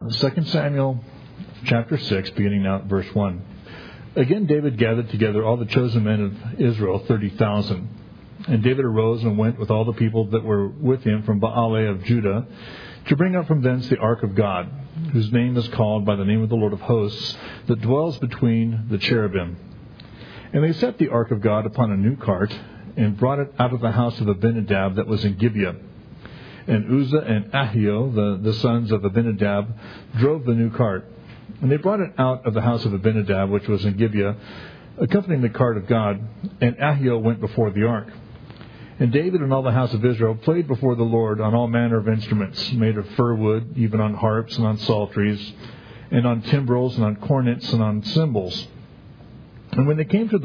2 Samuel chapter 6, beginning now at verse 1. Again David gathered together all the chosen men of Israel, 30,000. And David arose and went with all the people that were with him from Baalah of Judah to bring up from thence the ark of God, whose name is called by the name of the Lord of hosts, that dwells between the cherubim. And they set the ark of God upon a new cart, and brought it out of the house of Abinadab that was in Gibeah. And Uzzah and Ahio, the sons of Abinadab, drove the new cart. And they brought it out of the house of Abinadab, which was in Gibeah, accompanying the cart of God, and Ahio went before the ark. And David and all the house of Israel played before the Lord on all manner of instruments, made of fir wood, even on harps and on psalteries, and on timbrels and on cornets and on cymbals. And when they came to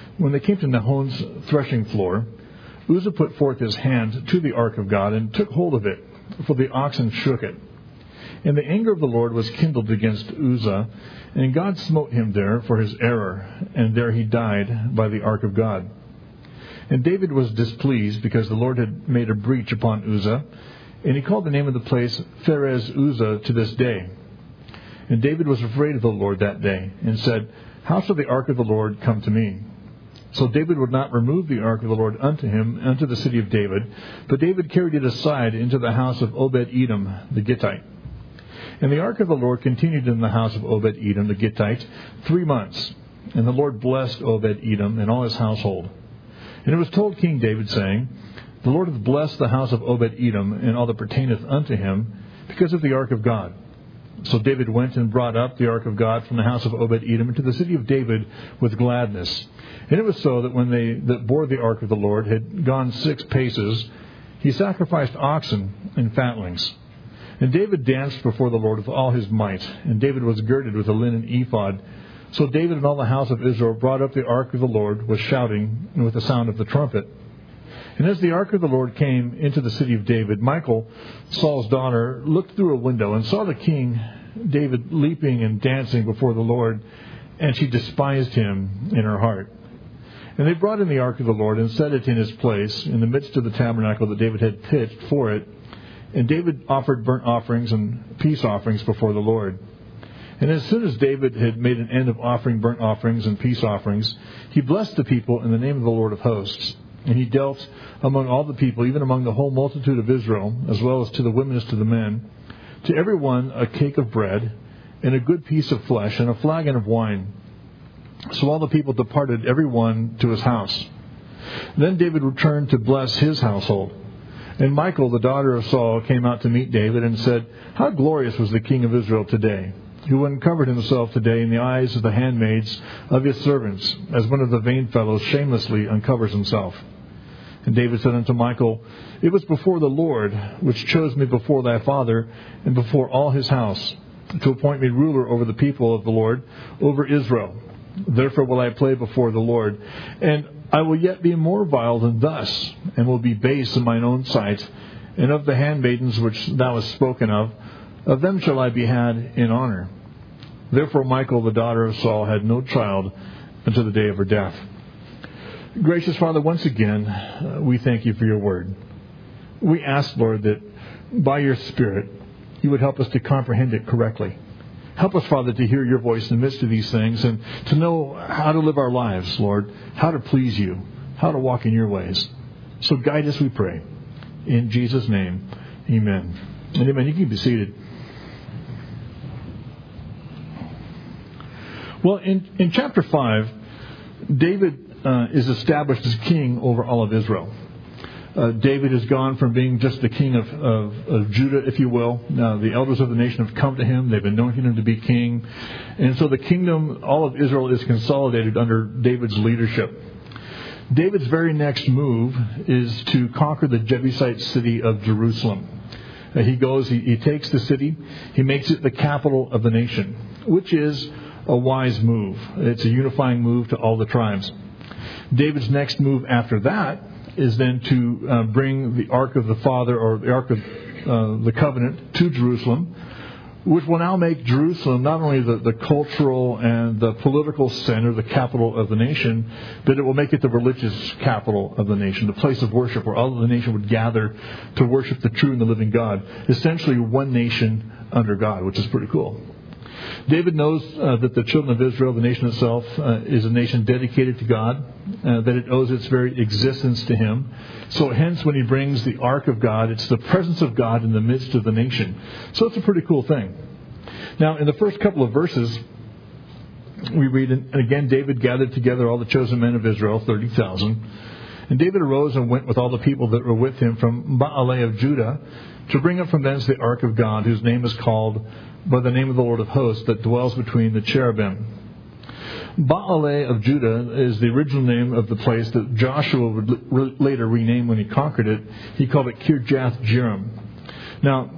Nahon's threshing floor, Uzzah put forth his hand to the ark of God and took hold of it, for the oxen shook it. And the anger of the Lord was kindled against Uzzah, and God smote him there for his error, and there he died by the ark of God. And David was displeased because the Lord had made a breach upon Uzzah, and he called the name of the place Pharez Uzzah to this day. And David was afraid of the Lord that day, and said, How shall the ark of the Lord come to me? So David would not remove the ark of the Lord unto him, unto the city of David, but David carried it aside into the house of Obed-Edom the Gittite. And the ark of the Lord continued in the house of Obed-Edom the Gittite 3 months. And the Lord blessed Obed-Edom and all his household. And it was told King David, saying, The Lord hath blessed the house of Obed-Edom and all that pertaineth unto him, because of the ark of God. So David went and brought up the ark of God from the house of Obed-Edom into the city of David with gladness. And it was so that when they that bore the ark of the Lord had gone 6 paces, he sacrificed oxen and fatlings. And David danced before the Lord with all his might. And David was girded with a linen ephod. So David and all the house of Israel brought up the ark of the Lord with shouting and with the sound of the trumpet. And as the ark of the Lord came into the city of David, Michal, Saul's daughter, looked through a window and saw the king David leaping and dancing before the Lord, and she despised him in her heart. And they brought in the ark of the Lord and set it in his place in the midst of the tabernacle that David had pitched for it. And David offered burnt offerings and peace offerings before the Lord. And as soon as David had made an end of offering burnt offerings and peace offerings, he blessed the people in the name of the Lord of hosts. And he dealt among all the people, even among the whole multitude of Israel, as well as to the women as to the men, to every one a cake of bread, and a good piece of flesh, and a flagon of wine. So all the people departed, every one to his house. Then David returned to bless his household. And Michal, the daughter of Saul, came out to meet David and said, How glorious was the king of Israel today, who uncovered himself today in the eyes of the handmaids of his servants, as one of the vain fellows shamelessly uncovers himself. And David said unto Michal, It was before the Lord, which chose me before thy father, and before all his house, to appoint me ruler over the people of the Lord, over Israel. Therefore will I play before the Lord. And I will yet be more vile than thus, and will be base in mine own sight. And of the handmaidens which thou hast spoken of them shall I be had in honor. Therefore Michal, the daughter of Saul, had no child until the day of her death. Gracious Father, once again, we thank you for your word. We ask, Lord, that by your Spirit, you would help us to comprehend it correctly. Help us, Father, to hear your voice in the midst of these things and to know how to live our lives, Lord, how to please you, how to walk in your ways. So guide us, we pray. In Jesus' name, amen. And amen. You can be seated. Well, in chapter 5, David is established as king over all of Israel. David has gone from being just the king of Judah, if you will. Now, the elders of the nation have come to him. They've anointed him to be king. And so the kingdom, all of Israel, is consolidated under David's leadership. David's very next move is to conquer the Jebusite city of Jerusalem. He goes, he takes the city, he makes it the capital of the nation, which is a wise move. It's a unifying move to all the tribes. David's next move after that is then to bring the Ark of the Father, or the Ark of the Covenant, to Jerusalem, which will now make Jerusalem not only the cultural and the political center, the capital of the nation, but it will make it the religious capital of the nation, the place of worship where all of the nation would gather to worship the true and the living God. Essentially one nation under God, which is pretty cool. David knows that the children of Israel, the nation itself, is a nation dedicated to God, that it owes its very existence to Him. So hence, when he brings the ark of God, it's the presence of God in the midst of the nation. So it's a pretty cool thing. Now, in the first couple of verses, we read, and again, David gathered together all the chosen men of Israel, 30,000. And David arose and went with all the people that were with him from Baaleh of Judah to bring up from thence the ark of God, whose name is called by the name of the Lord of hosts, that dwells between the cherubim. Baaleh of Judah is the original name of the place that Joshua would later rename when he conquered it. He called it Kirjath Jearim. Now,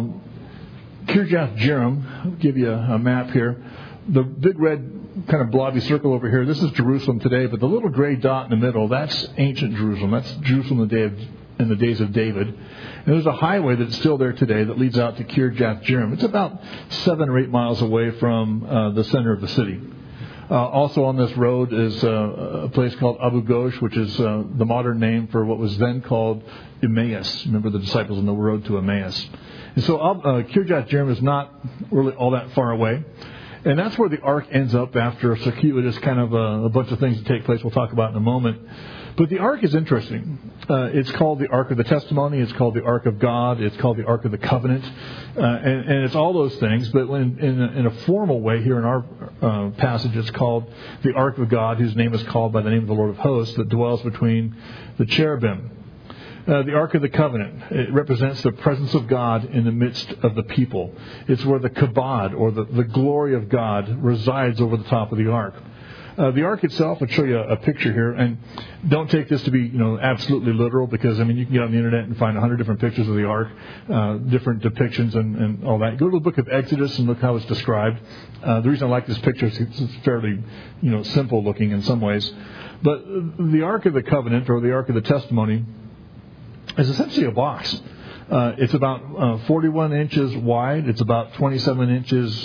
Kirjath Jearim, I'll give you a map here. The big red kind of blobby circle over here, this is Jerusalem today, but the little gray dot in the middle, that's ancient Jerusalem. That's Jerusalem in the days of David. And there's a highway that's still there today that leads out to Kirjath Jearim. It's about 7 or 8 miles away from the center of the city. Also on this road is a place called Abu Ghosh, which is the modern name for what was then called Emmaus. Remember the disciples on the road to Emmaus. And so Kirjath Jearim is not really all that far away. And that's where the ark ends up after a circuitous kind of a bunch of things that take place we'll talk about in a moment. But the ark is interesting. It's called the Ark of the Testimony. It's called the Ark of God. It's called the Ark of the Covenant. And it's all those things. But in a formal way here in our passage, it's called the Ark of God, whose name is called by the name of the Lord of hosts, that dwells between the cherubim. The Ark of the Covenant, it represents the presence of God in the midst of the people. It's where the kabod, or the glory of God, resides over the top of the ark. The ark itself, I'll show you a picture here, and don't take this to be, absolutely literal, because, you can get on the internet and find 100 different pictures of the ark, different depictions and all that. Go to the book of Exodus and look how it's described. The reason I like this picture is it's fairly, simple looking in some ways. But the Ark of the Covenant, or the Ark of the Testimony, is essentially a box. It's about 41 inches wide. It's about 27 inches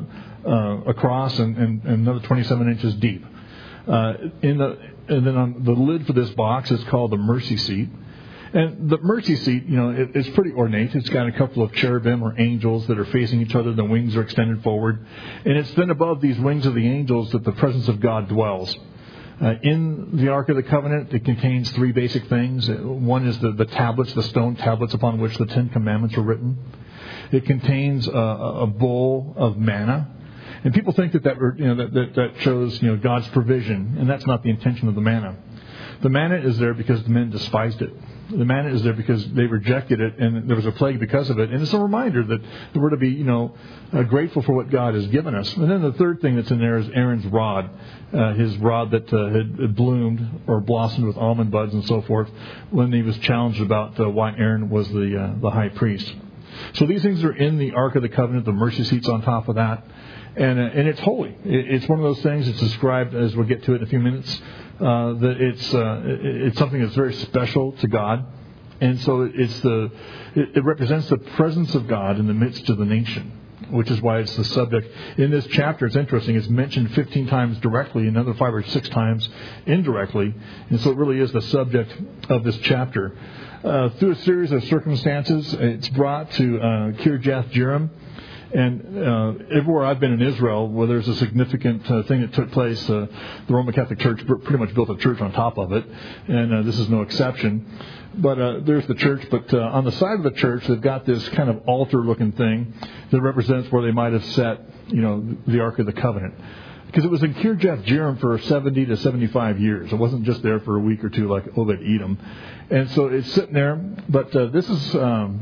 across and another 27 inches deep. And then on the lid for this box is called the mercy seat. And the mercy seat, it's pretty ornate. It's got a couple of cherubim or angels that are facing each other. The wings are extended forward. And it's then above these wings of the angels that the presence of God dwells. In the Ark of the Covenant, it contains 3 basic things. One is the tablets, the stone tablets upon which the 10 Commandments were written. It contains a bowl of manna. And people think that shows God's provision, and that's not the intention of the manna. The manna is there because the men despised it. The manna is there because they rejected it, and there was a plague because of it. And it's a reminder that we're to be, grateful for what God has given us. And then the third thing that's in there is Aaron's rod, his rod that had bloomed or blossomed with almond buds and so forth, when he was challenged about why Aaron was the high priest. So these things are in the Ark of the Covenant. The mercy seat's on top of that. And it's holy. It's one of those things that's described, as we'll get to it in a few minutes, that it's something that's very special to God. And so it represents the presence of God in the midst of the nation, which is why it's the subject. In this chapter, it's interesting, it's mentioned 15 times directly, another 5 or 6 times indirectly. And so it really is the subject of this chapter. Through a series of circumstances, it's brought to Kirjath Jearim. And everywhere I've been in Israel, where there's a significant thing that took place, the Roman Catholic Church pretty much built a church on top of it, and this is no exception. But there's the church, but on the side of the church, they've got this kind of altar-looking thing that represents where they might have set, the Ark of the Covenant. Because it was in Kirjath Jearim for 70 to 75 years. It wasn't just there for a week or two like Obed-Edom. And so it's sitting there, but this is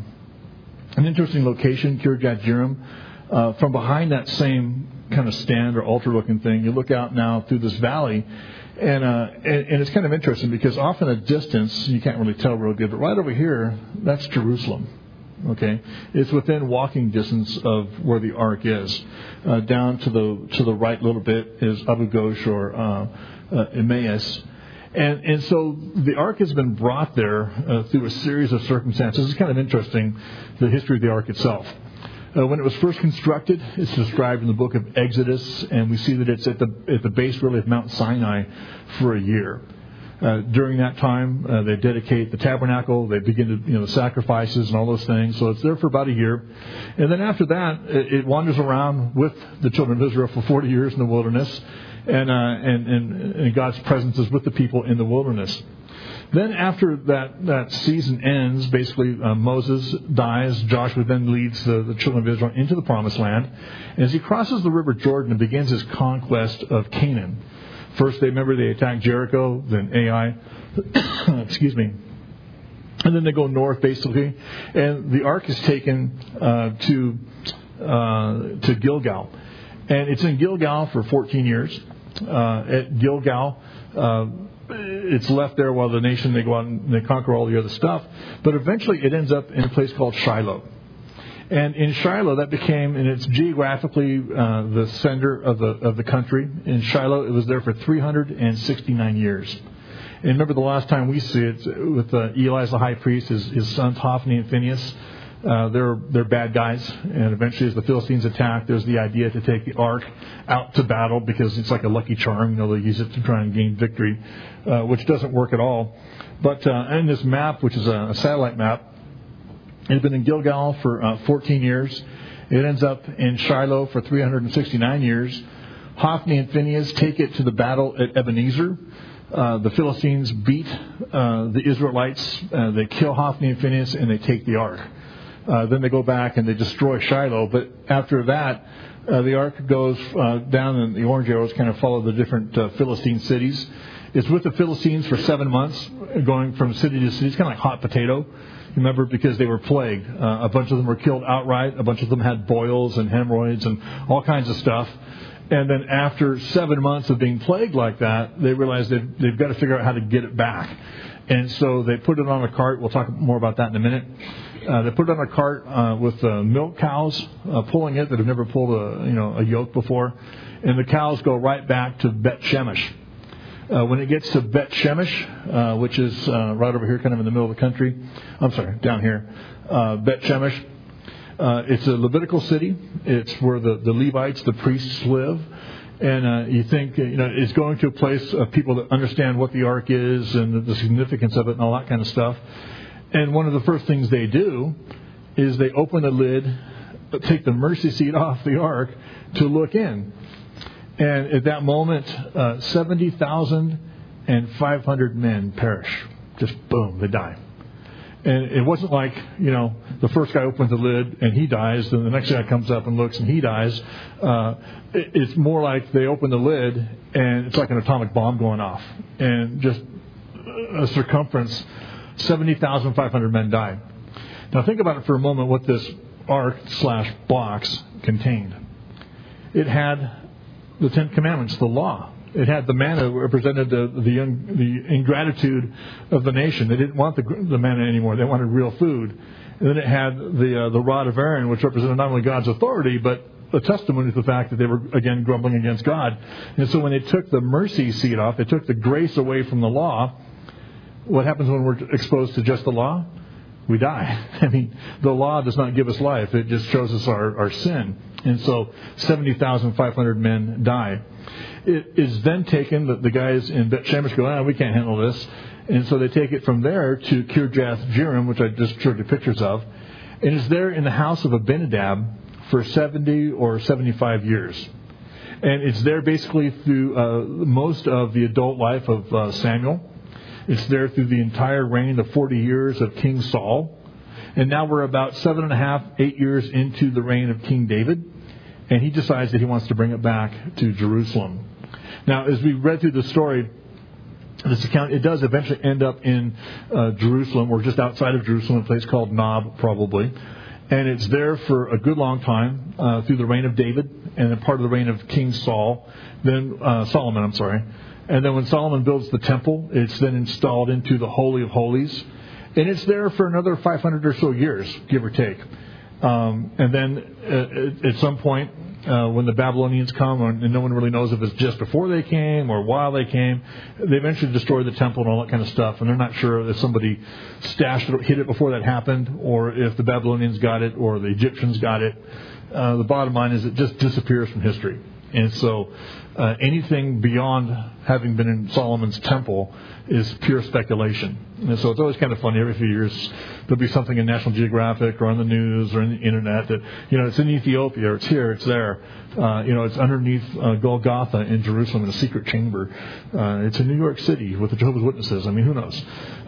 an interesting location, Kirjath Jearim. From behind that same kind of stand or altar-looking thing, you look out now through this valley, and it's kind of interesting because off in a distance, you can't really tell real good, but right over here, that's Jerusalem. Okay, it's within walking distance of where the ark is. Down to the right a little bit is Abu Ghosh or Emmaus. And so the ark has been brought there through a series of circumstances. It's kind of interesting, the history of the ark itself. When it was first constructed, it's described in the book of Exodus, and we see that it's at the base really of Mount Sinai for a year. During that time, they dedicate the tabernacle, they begin to, the sacrifices and all those things. So it's there for about a year. And then after that, it wanders around with the children of Israel for 40 years in the wilderness. And God's presence is with the people in the wilderness. Then after that season ends, basically Moses dies. Joshua then leads the children of Israel into the promised land. And as he crosses the river Jordan and begins his conquest of Canaan, first they attack Jericho, then Ai, excuse me, and then they go north basically. And the ark is taken to Gilgal, and it's in Gilgal for 14 years. At Gilgal, it's left there while the nation, they go out and they conquer all the other stuff. But eventually it ends up in a place called Shiloh. And in Shiloh, that became, and it's geographically the center of the country. In Shiloh, it was there for 369 years. And remember, the last time we see it with Eli as the high priest, his sons Hophni and Phinehas. They're bad guys, and eventually, as the Philistines attack, there's the idea to take the ark out to battle because it's like a lucky charm. They use it to try and gain victory, which doesn't work at all. But in this map, which is a satellite map, it had been in Gilgal for 14 years. It ends up in Shiloh for 369 years. Hophni and Phinehas take it to the battle at Ebenezer. The Philistines beat the Israelites. They kill Hophni and Phinehas, and they take the ark. Then they go back and they destroy Shiloh. But after that, the ark goes down, and the orange arrows kind of follow the different Philistine cities. It's with the Philistines for 7 months, going from city to city. It's kind of like hot potato. Remember, because they were plagued. A bunch of them were killed outright. A bunch of them had boils and hemorrhoids and all kinds of stuff. And then after 7 months of being plagued like that, they realized they've got to figure out how to get it back. And so they put it on a cart. We'll talk more about that in a minute. They put it on a cart with milk cows pulling it that have never pulled a yoke before. And the cows go right back to Bet Shemesh. When it gets to Bet Shemesh, which is right over here, kind of in the middle of the country. I'm sorry, down here. Bet Shemesh. It's a Levitical city. It's where the Levites, the priests, live. And you think, it's going to a place of people that understand what the ark is and the significance of it and all that kind of stuff. And one of the first things they do is they open the lid, take the mercy seat off the ark to look in. And at that moment, 70,500 men perish. Just boom, they die. And it wasn't like, the first guy opens the lid and he dies, then the next guy comes up and looks and he dies. It's more like they open the lid and it's like an atomic bomb going off. And just a circumference, 70,500 men died. Now think about it for a moment, what this ark/box contained. It had the Ten Commandments, the law. It had the manna, represented the ingratitude of the nation. They didn't want the manna anymore. They wanted real food. And then it had the rod of Aaron, which represented not only God's authority, but a testimony to the fact that they were, again, grumbling against God. And so when they took the mercy seat off, they took the grace away from the law. What happens when we're exposed to just the law? We die. I mean, the law does not give us life. It just shows us our sin. And so 70,500 men die. It is then taken, the guys in Bet Shemesh go, we can't handle this. And so they take it from there to Kirjath Jearim, which I just showed you pictures of. And it's there in the house of Abinadab for 70 or 75 years. And it's there basically through most of the adult life of Samuel. It's there through the entire reign, the 40 years of King Saul. And now we're about 7.5, 8 years into the reign of King David. And he decides that he wants to bring it back to Jerusalem. Now, as we read through the story, this account, it does eventually end up in Jerusalem, or just outside of Jerusalem, a place called Nob, probably. And it's there for a good long time, through the reign of David, and then part of the reign of King Solomon. And then when Solomon builds the temple, it's then installed into the Holy of Holies. And it's there for another 500 or so years, give or take. And then at some point, when the Babylonians come, and no one really knows if it's just before they came or while they came. They eventually destroy the temple and all that kind of stuff, and they're not sure if somebody stashed it, hid it before that happened, or if the Babylonians got it or the Egyptians got it. The bottom line is it just disappears from history. And so anything beyond having been in Solomon's temple is pure speculation. And so it's always kind of funny. Every few years there'll be something in National Geographic or on the news or on the internet that, it's in Ethiopia or it's here, it's there. It's underneath Golgotha in Jerusalem in a secret chamber. It's in New York City with the Jehovah's Witnesses. I mean, who knows?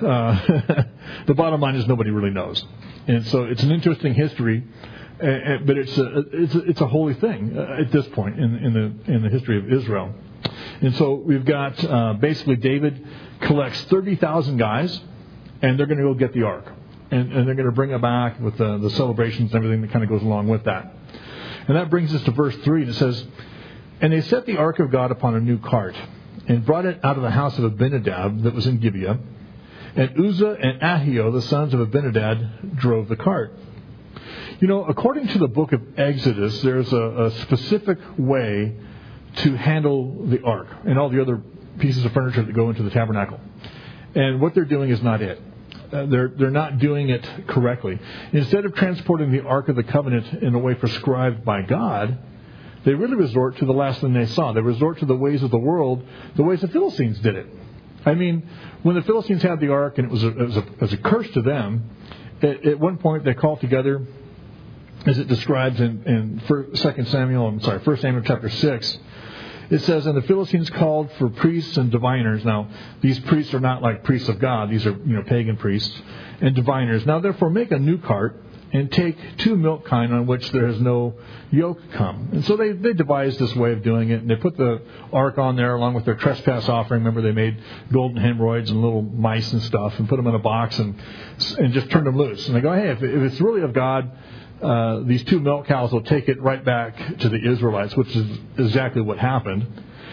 The bottom line is nobody really knows. And so it's an interesting history. But it's a holy thing at this point in the history of Israel. And so we've got basically David collects 30,000 guys, and they're going to go get the ark. And they're going to bring it back with the celebrations and everything that kind of goes along with that. And that brings us to verse 3, and it says, "And they set the ark of God upon a new cart, and brought it out of the house of Abinadab that was in Gibeah. And Uzzah and Ahio, the sons of Abinadab, drove the cart." According to the book of Exodus, there's a specific way to handle the ark and all the other pieces of furniture that go into the tabernacle. And what they're doing is not it. They're not doing it correctly. Instead of transporting the Ark of the Covenant in a way prescribed by God, they really resort to the last thing they saw. They resort to the ways of the world, the ways the Philistines did it. I mean, when the Philistines had the Ark and it was a curse to them, at one point they called together, as it describes in 1 Samuel chapter 6, it says, "And the Philistines called for priests and diviners." Now, these priests are not like priests of God. These are, pagan priests and diviners. "Now, therefore, make a new cart and take 2 milk kine on which there is no yoke come." And so they devised this way of doing it, and they put the ark on there along with their trespass offering. Remember, they made golden hemorrhoids and little mice and stuff and put them in a box and just turned them loose. And they go, hey, if it's really of God, these 2 milk cows will take it right back to the Israelites, which is exactly what happened.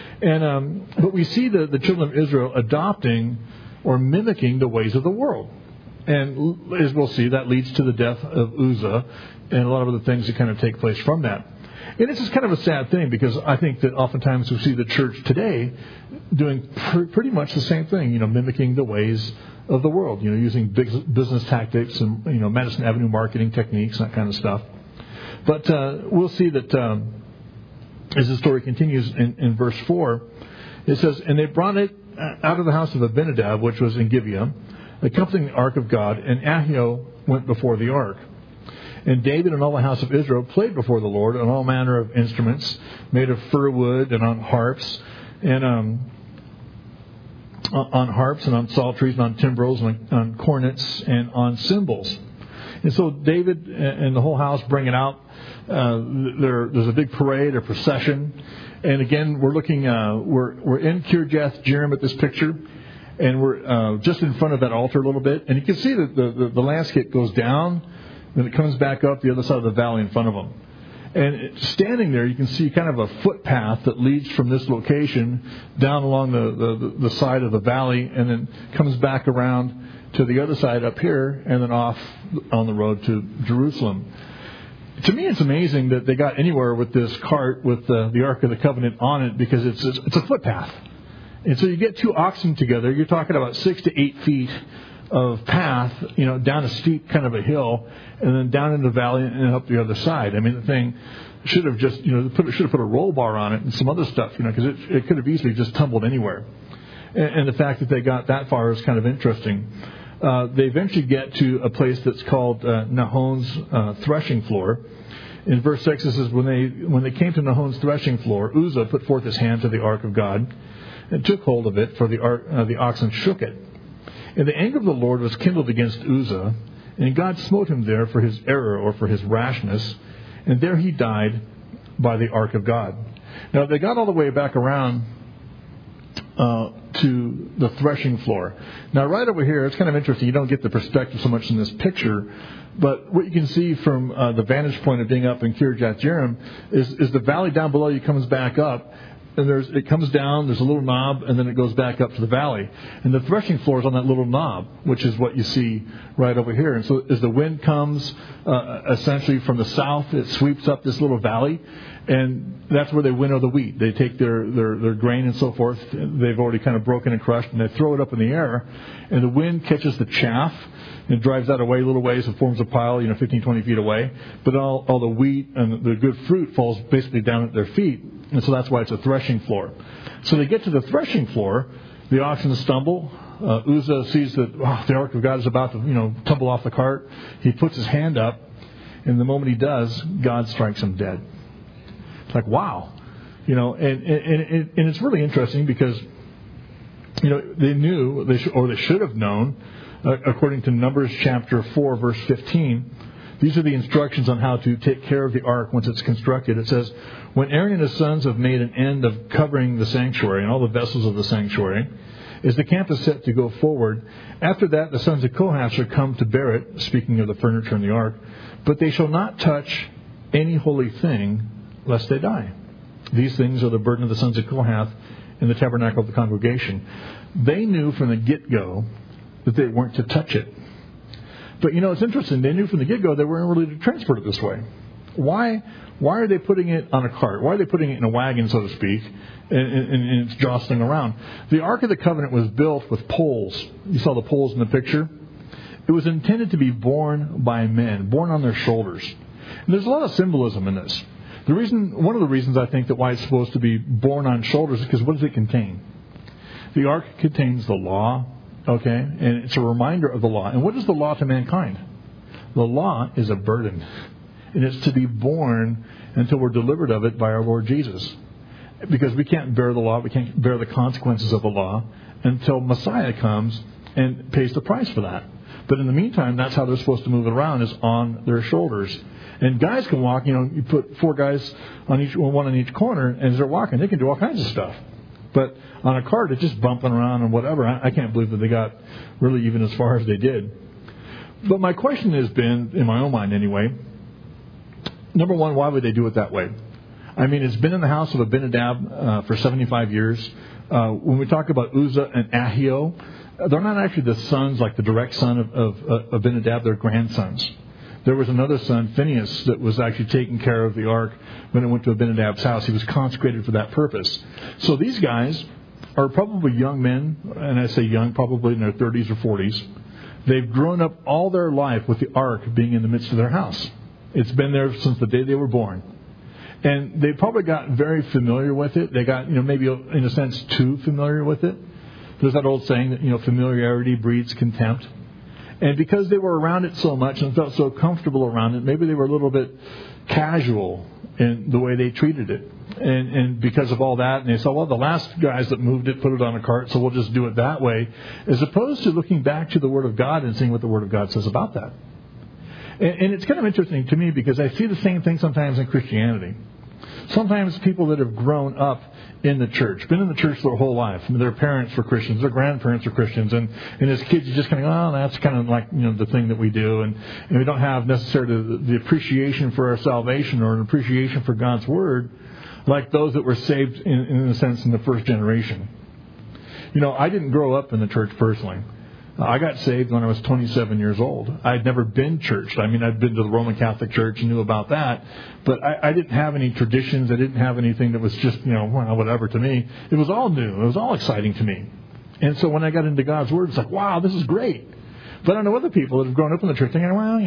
And but we see the children of Israel adopting or mimicking the ways of the world. And as we'll see, that leads to the death of Uzzah and a lot of other things that kind of take place from that. And this is kind of a sad thing, because I think that oftentimes we see the church today doing pretty much the same thing, mimicking the ways of the world, using big business tactics and, Madison Avenue marketing techniques, that kind of stuff. But we'll see that as the story continues in verse 4, it says, "And they brought it out of the house of Abinadab, which was in Gibeah, accompanying the ark of God, and Ahio went before the ark. And David and all the house of Israel played before the Lord on all manner of instruments made of fir wood, and on harps, and on psalteries, and on timbrels, and on cornets, and on cymbals." And so David and the whole house bring it out. There's a big parade or procession. And again, we're looking, we're in Kirjath Jearim at this picture. And we're just in front of that altar a little bit. And you can see that the landscape goes down, then it comes back up the other side of the valley in front of them. And standing there, you can see kind of a footpath that leads from this location down along the side of the valley, and then comes back around to the other side up here, and then off on the road to Jerusalem. To me, it's amazing that they got anywhere with this cart with the Ark of the Covenant on it, because it's a footpath. And so you get 2 oxen together, you're talking about 6 to 8 feet of path, down a steep kind of a hill, and then down into the valley and up the other side. I mean, the thing should have just, should have put a roll bar on it and some other stuff, because it could have easily just tumbled anywhere. And the fact that they got that far is kind of interesting. They eventually get to a place that's called Nahon's threshing floor. In verse 6 it says, when they came to Nahon's threshing floor, Uzzah put forth his hand to the ark of God and took hold of it, for the oxen shook it. And the anger of the Lord was kindled against Uzzah, and God smote him there for his error, or for his rashness, and there he died by the ark of God. Now, they got all the way back around to the threshing floor. Now, right over here, it's kind of interesting. You don't get the perspective so much in this picture, but what you can see from the vantage point of being up in Kirjath Jearim is the valley down below you comes back up, and it comes down, there's a little knob, and then it goes back up to the valley. And the threshing floor is on that little knob, which is what you see right over here. And so as the wind comes, essentially from the south, it sweeps up this little valley, and that's where they winnow the wheat. They take their grain and so forth. They've already kind of broken and crushed, and they throw it up in the air, and the wind catches the chaff and drives that away a little ways and forms a pile, 15, 20 feet away. But all the wheat and the good fruit falls basically down at their feet, and so that's why it's a threshing floor. So they get to the threshing floor, the oxen stumble. Uzzah sees that the ark of God is about to, tumble off the cart. He puts his hand up, and the moment he does, God strikes him dead. It's like, wow. And it's really interesting because, they knew, they should have known, according to Numbers chapter 4, verse 15, these are the instructions on how to take care of the ark once it's constructed. It says, when Aaron and his sons have made an end of covering the sanctuary and all the vessels of the sanctuary, as the camp is set to go forward, after that the sons of Kohath shall come to bear it, speaking of the furniture in the ark, but they shall not touch any holy thing, lest they die. These things are the burden of the sons of Kohath in the tabernacle of the congregation. They knew from the get-go that they weren't to touch it. But it's interesting. They knew from the get-go they weren't really to transport it this way. Why are they putting it on a cart? Why are they putting it in a wagon, so to speak, and it's jostling around? The Ark of the Covenant was built with poles. You saw the poles in the picture. It was intended to be borne by men, borne on their shoulders. And there's a lot of symbolism in this. One of the reasons I think that why it's supposed to be borne on shoulders is because what does it contain? The Ark contains the law, okay, and it's a reminder of the law. And what is the law to mankind? The law is a burden, and it's to be borne until we're delivered of it by our Lord Jesus. Because we can't bear the law, we can't bear the consequences of the law until Messiah comes and pays the price for that. But in the meantime, that's how they're supposed to move it around, is on their shoulders. And guys can walk, you put 4 guys one on each corner, and as they're walking, they can do all kinds of stuff. But on a cart, it's just bumping around and whatever. I can't believe that they got really even as far as they did. But my question has been, in my own mind anyway, number one, why would they do it that way? I mean, it's been in the house of Abinadab for 75 years. When we talk about Uzzah and Ahio, they're not actually the sons, like the direct son of Abinadab, they're grandsons. There was another son, Phinehas, that was actually taking care of the ark when it went to Abinadab's house. He was consecrated for that purpose. So these guys are probably young men, and I say young, probably in their 30s or 40s. They've grown up all their life with the ark being in the midst of their house. It's been there since the day they were born. And they probably got very familiar with it. They got, maybe in a sense too familiar with it. There's that old saying that, familiarity breeds contempt. And because they were around it so much and felt so comfortable around it, maybe they were a little bit casual in the way they treated it. And because of all that, and they said, well, the last guys that moved it put it on a cart, so we'll just do it that way, as opposed to looking back to the Word of God and seeing what the Word of God says about that. And it's kind of interesting to me because I see the same thing sometimes in Christianity. Sometimes people that have grown up in the church, been in the church their whole life. I mean, their parents were Christians, their grandparents were Christians, and as kids you just kind of go, oh, that's kind of like the thing that we do, and we don't have necessarily the appreciation for our salvation or an appreciation for God's Word like those that were saved in a sense in the first generation. I didn't grow up in the church personally. I got saved when I was 27 years old. I'd never been churched. I mean, I'd been to the Roman Catholic Church and knew about that. But I didn't have any traditions. I didn't have anything that was just, whatever to me. It was all new. It was all exciting to me. And so when I got into God's Word, it's like, wow, this is great. But I know other people that have grown up in the church thinking, well,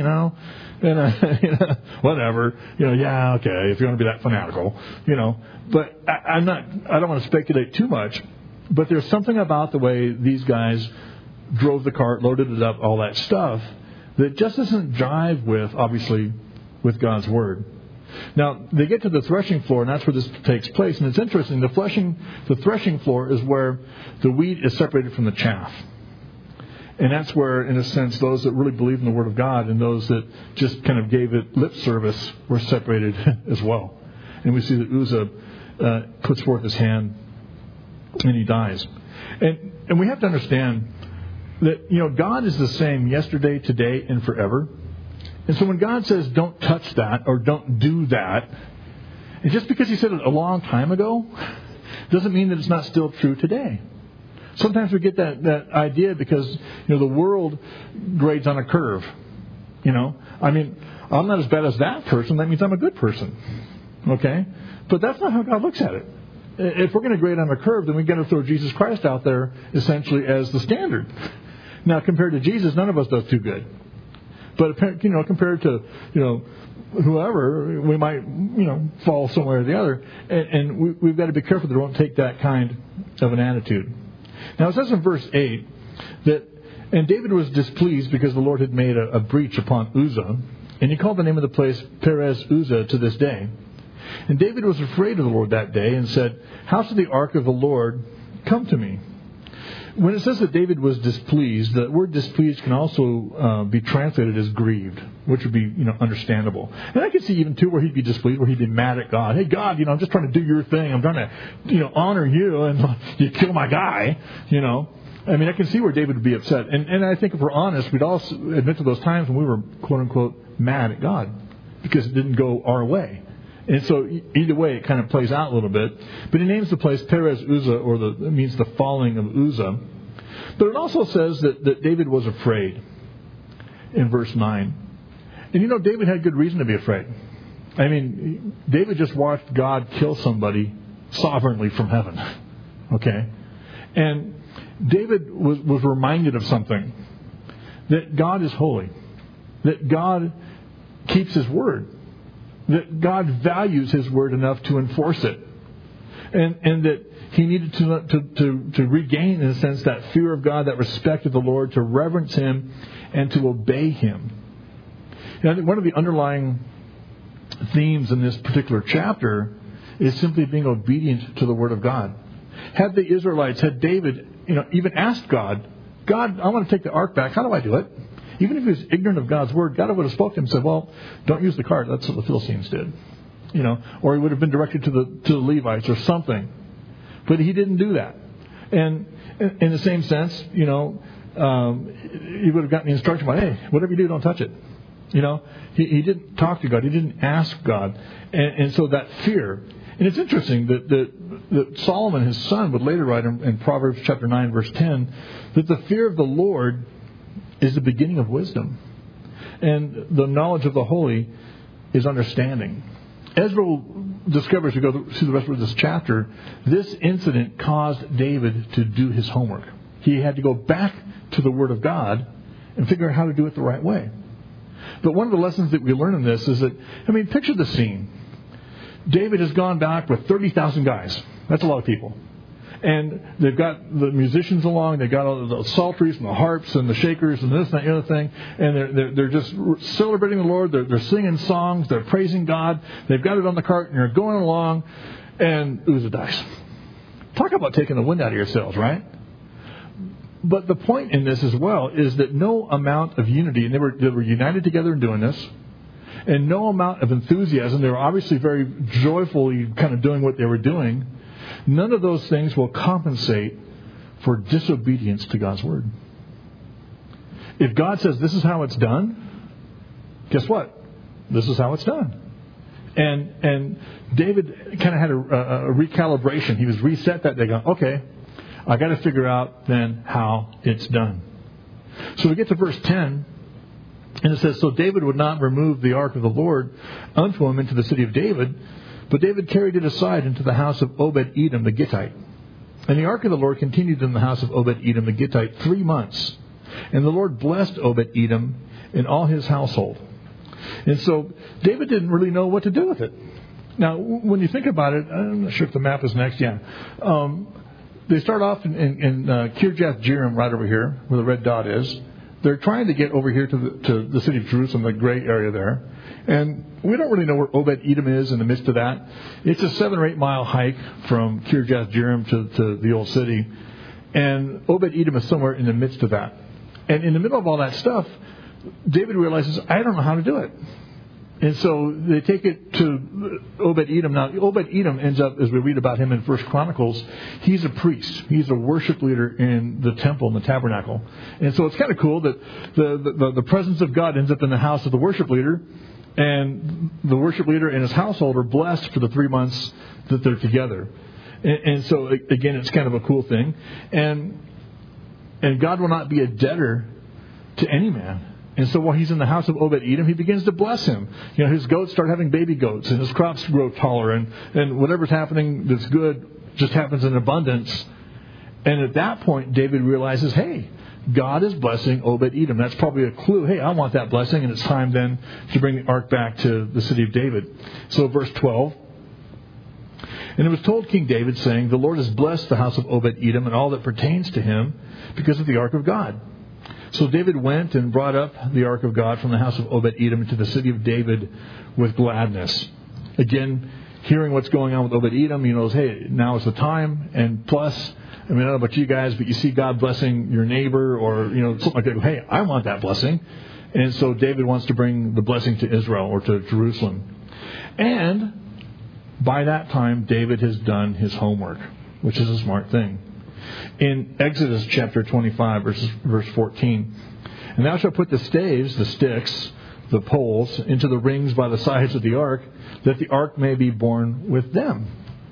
whatever. Yeah, okay, if you want to be that fanatical, But I don't want to speculate too much. But there's something about the way these guys drove the cart, loaded it up, all that stuff, that just doesn't jive with God's Word. Now, they get to the threshing floor, and that's where this takes place. And it's interesting, the threshing floor is where the wheat is separated from the chaff. And that's where, in a sense, those that really believe in the Word of God and those that just kind of gave it lip service were separated as well. And we see that Uzzah puts forth his hand, and he dies. And we have to understand that, God is the same yesterday, today, and forever. And so when God says don't touch that or don't do that, and just because he said it a long time ago, Doesn't mean that it's not still true today. Sometimes we get that idea because the world grades on a curve. I'm not as bad as that person. That means I'm a good person. Okay? But that's not how God looks at it. If we're going to grade on a curve, then we're going to throw Jesus Christ out there essentially as the standard. Now, compared to Jesus, none of us does too good. But compared to whoever, we might fall somewhere or the other, and we've got to be careful that we don't take that kind of an attitude. Now it says in verse 8 that, and David was displeased because the Lord had made a breach upon Uzzah, and he called the name of the place Perez Uzzah to this day. And David was afraid of the Lord that day and said, "How shall the ark of the Lord come to me?" When it says that David was displeased, the word displeased can also be translated as grieved, which would be, understandable. And I could see even, too, where he'd be displeased, where he'd be mad at God. "Hey, God, I'm just trying to do your thing. I'm trying to, honor you, and you kill my guy, I can see where David would be upset. And I think if we're honest, we'd all admit to those times when we were, quote-unquote, mad at God because it didn't go our way. And so either way, it kind of plays out a little bit. But he names the place Perez Uzzah, or it means the falling of Uzzah. But it also says that David was afraid in verse 9. And David had good reason to be afraid. David just watched God kill somebody sovereignly from heaven. Okay? And David was reminded of something. That God is holy. That God keeps His word. That God values His word enough to enforce it. And that he needed to regain, in a sense, that fear of God, that respect of the Lord, to reverence Him and to obey Him. I think one of the underlying themes in this particular chapter is simply being obedient to the Word of God. Had the Israelites, had David, even asked God, "God, I want to take the ark back. How do I do it?" Even if he was ignorant of God's word, God would have spoken to him and said, "Well, don't use the cart." That's what the Philistines did. Or he would have been directed to the Levites or something. But he didn't do that. And in the same sense, he would have gotten the instruction about, "Hey, whatever you do, don't touch it." He didn't talk to God. He didn't ask God. And so that fear. And it's interesting that Solomon, his son, would later write in Proverbs chapter 9, verse 10, that the fear of the Lord is the beginning of wisdom. And the knowledge of the holy is understanding. Ezra discovers, as we go through the rest of this chapter, this incident caused David to do his homework. He had to go back to the Word of God and figure out how to do it the right way. But one of the lessons that we learn in this is that, picture the scene. David has gone back with 30,000 guys. That's a lot of people. And they've got the musicians along. They've got all the psalteries and the harps and the shakers and this and that and the other thing. And they're just celebrating the Lord. They're singing songs. They're praising God. They've got it on the cart and they're going along. And Uzzah dies. Talk about taking the wind out of your sails, right? But the point in this as well is that no amount of unity, and they were united together in doing this, and no amount of enthusiasm, they were obviously very joyfully kind of doing what they were doing, none of those things will compensate for disobedience to God's Word. If God says this is how it's done, guess what? This is how it's done. And David kind of had a recalibration. He was reset that day going, okay, I got to figure out then how it's done. So we get to verse 10, and it says, "So David would not remove the ark of the Lord unto him into the city of David, but David carried it aside into the house of Obed-Edom the Gittite. And the ark of the Lord continued in the house of Obed-Edom the Gittite 3 months. And the Lord blessed Obed-Edom and all his household." And so David didn't really know what to do with it. Now, when you think about it, I'm not sure if the map is next. Yeah. They start off in Kirjath Jearim, right over here, where the red dot is. They're trying to get over here to the city of Jerusalem, the gray area there. And we don't really know where Obed-Edom is in the midst of that. It's a 7 or 8 mile hike from Kirjath Jearim to the old city. And Obed-Edom is somewhere in the midst of that. And in the middle of all that stuff, David realizes, I don't know how to do it. And so they take it to Obed-Edom. Now, Obed-Edom ends up, as we read about him in 1 Chronicles, he's a priest. He's a worship leader in the temple, in the tabernacle. And so it's kind of cool that the presence of God ends up in the house of the worship leader. And the worship leader and his household are blessed for the 3 months that they're together. And so, again, it's kind of a cool thing. And God will not be a debtor to any man. And so while he's in the house of Obed-Edom, he begins to bless him. His goats start having baby goats, and his crops grow taller, and whatever's happening that's good just happens in abundance. And at that point, David realizes, hey, God is blessing Obed-Edom. That's probably a clue. Hey, I want that blessing, and it's time then to bring the ark back to the city of David. So verse 12. And it was told King David, saying, the Lord has blessed the house of Obed-Edom and all that pertains to him because of the ark of God. So David went and brought up the ark of God from the house of Obed-Edom into the city of David with gladness. Again, hearing what's going on with Obed-Edom, he knows, hey, now is the time. And plus, I don't know about you guys, but you see God blessing your neighbor or, something like that. Hey, I want that blessing. And so David wants to bring the blessing to Israel or to Jerusalem. And by that time, David has done his homework, which is a smart thing. In Exodus chapter 25, verse 14, and thou shalt put the staves, the sticks, the poles, into the rings by the sides of the ark, that the ark may be borne with them.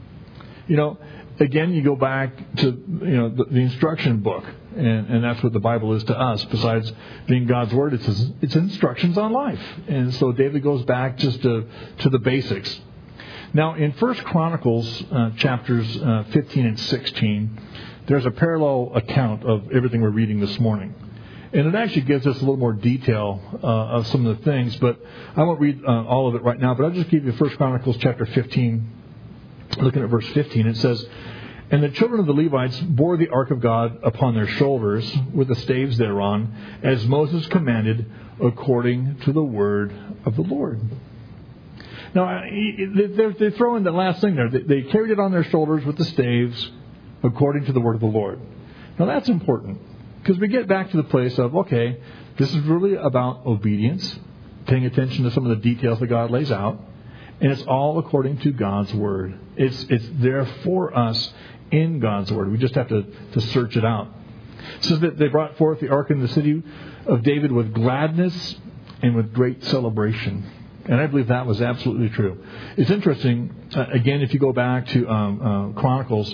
Again, you go back to the instruction book, and that's what the Bible is to us. Besides being God's Word, it's instructions on life. And so David goes back just to the basics. Now, in 1 Chronicles chapters 15 and 16, there's a parallel account of everything we're reading this morning. And it actually gives us a little more detail of some of the things, but I won't read all of it right now, but I'll just give you 1 Chronicles chapter 15, looking at verse 15. It says, and the children of the Levites bore the ark of God upon their shoulders with the staves thereon, as Moses commanded, according to the word of the Lord. Now, they throw in the last thing there. They carried it on their shoulders with the staves, according to the word of the Lord. Now, that's important, because we get back to the place of, okay, this is really about obedience, paying attention to some of the details that God lays out, and it's all according to God's word. It's there for us in God's word. We just have to search it out. It says that they brought forth the ark in the city of David with gladness and with great celebration. And I believe that was absolutely true. It's interesting, again, if you go back to Chronicles,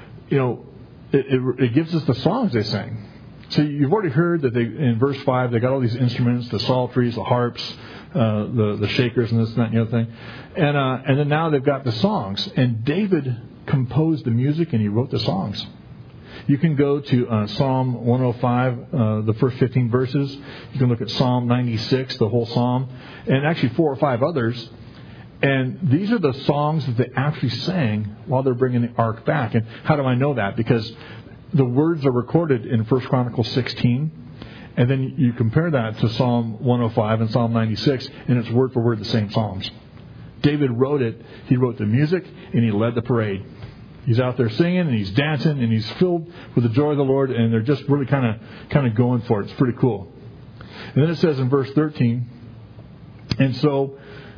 it gives us the songs they sang. So you've already heard that in verse 5, they got all these instruments, the psalteries, the harps, the shakers, and this and that and the other thing. And then now they've got the songs. And David composed the music and he wrote the songs. You can go to Psalm 105, the first 15 verses. You can look at Psalm 96, the whole psalm, and actually 4 or 5 others. And these are the songs that they actually sang while they're bringing the ark back. And how do I know that? Because the words are recorded in 1 Chronicles 16. And then you compare that to Psalm 105 and Psalm 96, and it's word for word the same psalms. David wrote it. He wrote the music, and he led the parade. He's out there singing, and he's dancing, and he's filled with the joy of the Lord, and they're just really kind of going for it. It's pretty cool. And then it says in verse 13, and so...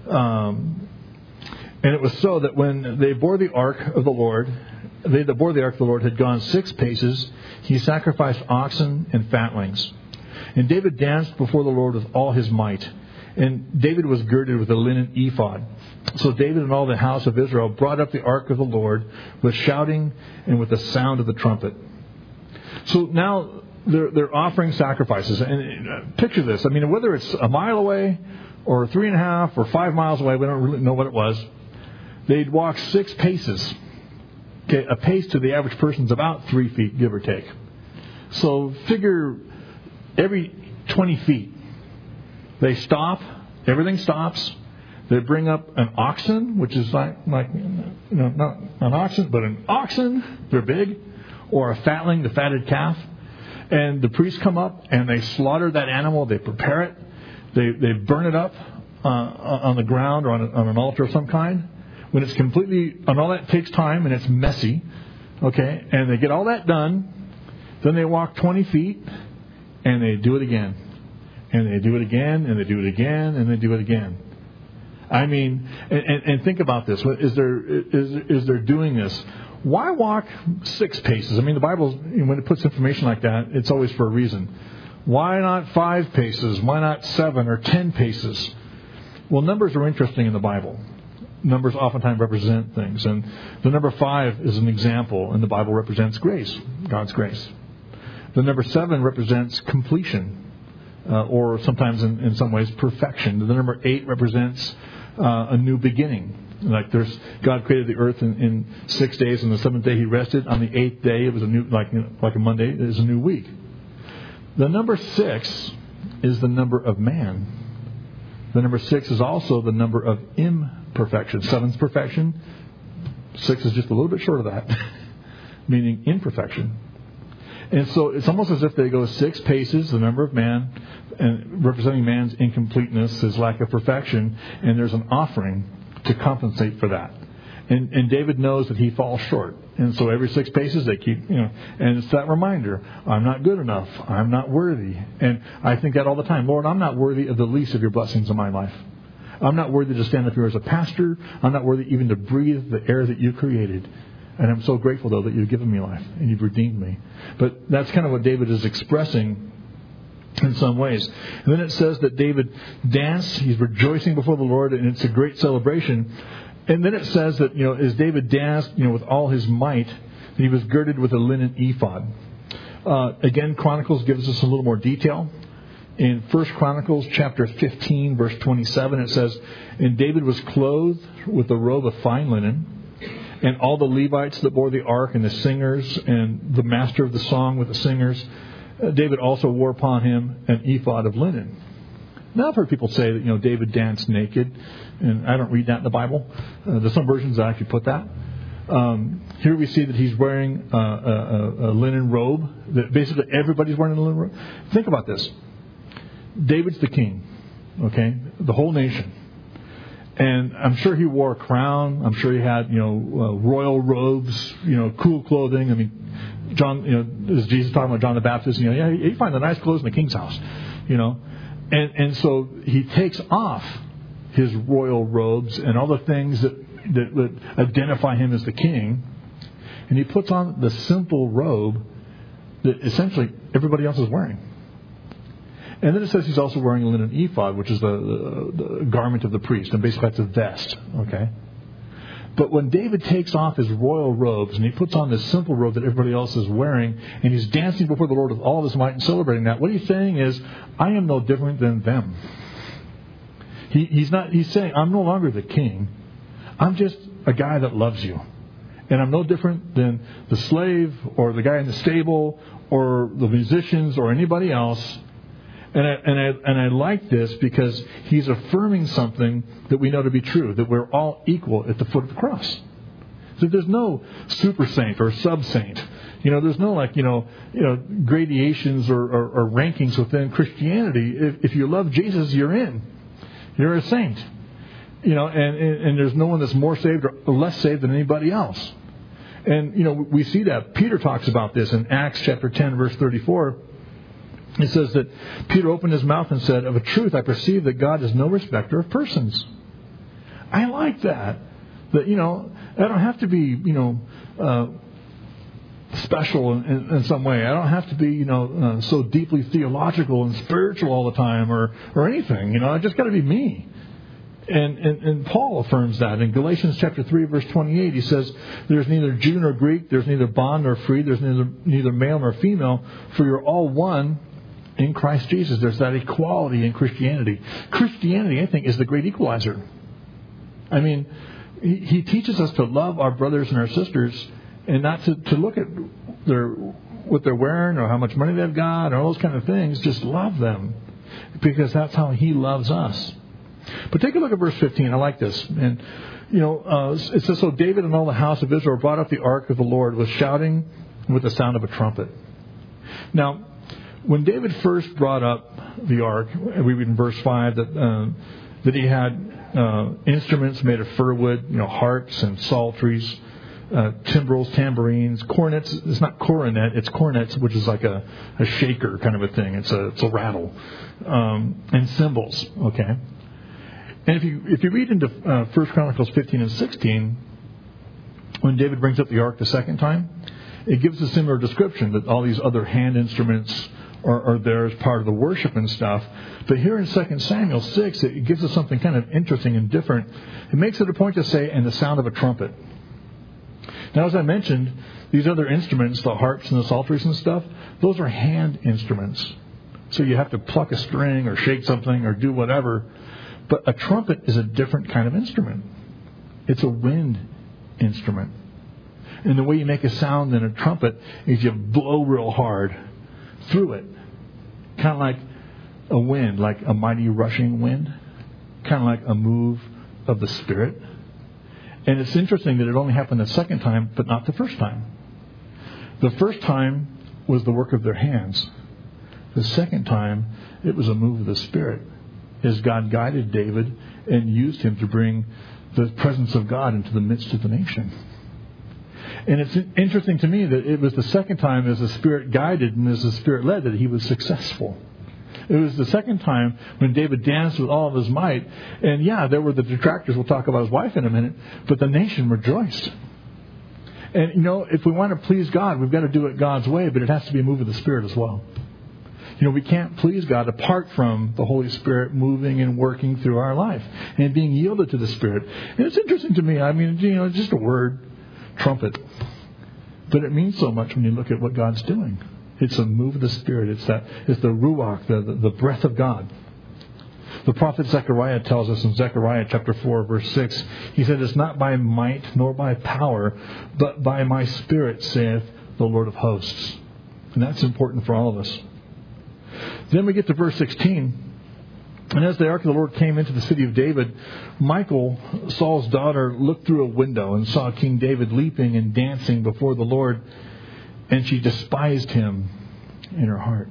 And it was so that when they bore the ark of the Lord, they that bore the ark of the Lord had gone 6 paces, he sacrificed oxen and fatlings. And David danced before the Lord with all his might. And David was girded with a linen ephod. So David and all the house of Israel brought up the ark of the Lord with shouting and with the sound of the trumpet. So now they're offering sacrifices. And picture this. I mean, whether it's a mile away or 3.5 or 5 miles away, we don't really know what it was. They'd walk 6 paces. Okay, a pace to the average person is about 3 feet, give or take. So figure every 20 feet, they stop. Everything stops. They bring up an oxen, which is like not an oxen, but an oxen. They're big, or a fatling, the fatted calf. And the priests come up and they slaughter that animal. They prepare it. They burn it up on the ground or on an altar of some kind. When it's completely, and all that takes time and it's messy, okay, and they get all that done, then they walk 20 feet and they do it again. And they do it again, and they do it again, and they do it again. I mean, and think about this. Is there doing this? Why walk 6 paces? I mean, the Bible, when it puts information like that, it's always for a reason. Why not 5 paces? Why not 7 or 10 paces? Well, numbers are interesting in the Bible. numbers oftentimes represent things. And the number 5 is an example, and the Bible represents grace, God's grace. The number 7 represents completion, or sometimes in some ways perfection. The number 8 represents a new beginning. Like God created the earth in 6 days, and the 7th day He rested. On the 8th day, it was a new, like a Monday, it is a new week. The number 6 is the number of man. The number 6 is also the number of imperfection. 7's perfection. 6 is just a little bit short of that, meaning imperfection. And so it's almost as if they go 6 paces, the number of man, and representing man's incompleteness, his lack of perfection, and there's an offering to compensate for that. And David knows that he falls short. And so every 6 paces they keep, and it's that reminder, I'm not good enough. I'm not worthy. And I think that all the time. Lord, I'm not worthy of the least of your blessings in my life. I'm not worthy to stand up here as a pastor. I'm not worthy even to breathe the air that you created. And I'm so grateful, though, that you've given me life and you've redeemed me. But that's kind of what David is expressing in some ways. And then it says that David danced. He's rejoicing before the Lord, and it's a great celebration. And then it says that, as David danced, with all his might, that he was girded with a linen ephod. Again, Chronicles gives us a little more detail. In 1 Chronicles chapter 15, verse 27, it says, "And David was clothed with a robe of fine linen, and all the Levites that bore the ark, and the singers, and the master of the song with the singers, David also wore upon him an ephod of linen." Now I've heard people say that, David danced naked, and I don't read that in the Bible. There's some versions that actually put that. Here we see that he's wearing a linen robe, that basically everybody's wearing a linen robe. Think about this. David's the king, okay? The whole nation. And I'm sure he wore a crown. I'm sure he had, royal robes, cool clothing. I mean, John, is Jesus talking about John the Baptist? You find the nice clothes in the king's house, And so he takes off his royal robes and all the things that would identify him as the king. And he puts on the simple robe that essentially everybody else is wearing. And then it says he's also wearing a linen ephod, which is the garment of the priest. And basically that's a vest. Okay? But when David takes off his royal robes and he puts on this simple robe that everybody else is wearing, and he's dancing before the Lord with all of his might and celebrating that, what he's saying is, I am no different than them. He's saying, I'm no longer the king. I'm just a guy that loves you. And I'm no different than the slave or the guy in the stable or the musicians or anybody else. And I like this because he's affirming something that we know to be true, that we're all equal at the foot of the cross. So there's no super saint or sub saint. There's no gradations or rankings within Christianity. If you love Jesus, you're in. You're a saint. And there's no one that's more saved or less saved than anybody else. And we see that Peter talks about this in Acts chapter 10, verse 34. It says that Peter opened his mouth and said, "Of a truth, I perceive that God is no respecter of persons." I like that. That, I don't have to be, special in some way. I don't have to be, so deeply theological and spiritual all the time or anything. I just got to be me. And Paul affirms that in Galatians chapter 3, verse 28. He says, "There's neither Jew nor Greek, there's neither bond nor free, there's neither male nor female, for you're all one in Christ Jesus." There's that equality in Christianity. Christianity, I think, is the great equalizer. I mean, he teaches us to love our brothers and our sisters and not to look at what they're wearing or how much money they've got or all those kind of things. Just love them because that's how he loves us. But take a look at verse 15. I like this. And, it says, "So David and all the house of Israel brought up the ark of the Lord with shouting with the sound of a trumpet." Now, when David first brought up the ark, we read in verse 5 that he had instruments made of fir wood, harps and psalteries, timbrels, tambourines, cornets. It's not coronet, it's cornets, which is like a shaker kind of a thing. It's a rattle, and cymbals. Okay. And if you read into 1 Chronicles 15 and 16, when David brings up the ark the second time, it gives a similar description that all these other hand instruments are there as part of the worship and stuff. But here in 2 Samuel 6, it gives us something kind of interesting and different. It makes it a point to say, and the sound of a trumpet. Now, as I mentioned, these other instruments, the harps and the psalteries and stuff, those are hand instruments. So you have to pluck a string or shake something or do whatever. But a trumpet is a different kind of instrument. It's a wind instrument. And the way you make a sound in a trumpet is you blow real hard through it. Kind of like a wind, like a mighty rushing wind. Kind of like a move of the Spirit. And it's interesting that it only happened the second time, but not the first time. The first time was the work of their hands. The second time, it was a move of the Spirit, as God guided David and used him to bring the presence of God into the midst of the nation. And it's interesting to me that it was the second time, as the Spirit guided and as the Spirit led, that he was successful. It was the second time when David danced with all of his might. And yeah, there were the detractors. We'll talk about his wife in a minute. But the nation rejoiced. And, you know, if we want to please God, we've got to do it God's way. But it has to be a move of the Spirit as well. You know, we can't please God apart from the Holy Spirit moving and working through our life and being yielded to the Spirit. And it's interesting to me. I mean, you know, it's just a word, trumpet. But it means so much when you look at what God's doing. It's a move of the Spirit. It's the ruach, the breath of God. The prophet Zechariah tells us in Zechariah chapter 4, verse 6, he said, "It's not by might nor by power, but by my Spirit, saith the Lord of hosts." And that's important for all of us. Then we get to verse 16. And as the ark of the Lord came into the city of David, Michal, Saul's daughter, looked through a window and saw King David leaping and dancing before the Lord. And she despised him in her heart.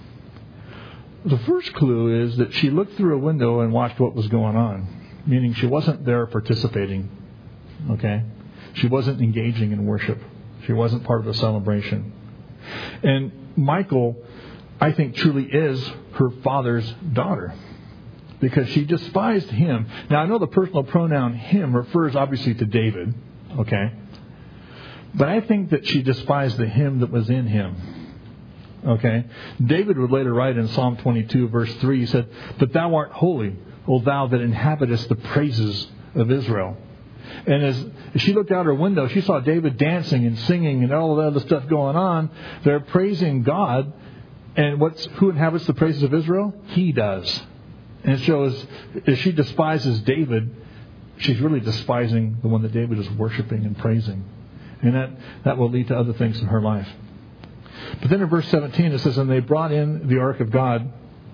The first clue is that she looked through a window and watched what was going on. Meaning she wasn't there participating. Okay? She wasn't engaging in worship. She wasn't part of the celebration. And Michal, I think, truly is her father's daughter. Because she despised him. Now, I know the personal pronoun him refers obviously to David. Okay? But I think that she despised the him that was in him. Okay? David would later write in Psalm 22, verse 3, he said, "But thou art holy, O thou that inhabitest the praises of Israel." And as she looked out her window, she saw David dancing and singing and all the other stuff going on. They're praising God. And who inhabits the praises of Israel? He does. And so as she despises David, she's really despising the one that David is worshiping and praising. And that will lead to other things in her life. But then in verse 17 it says, "And they brought in the ark of God,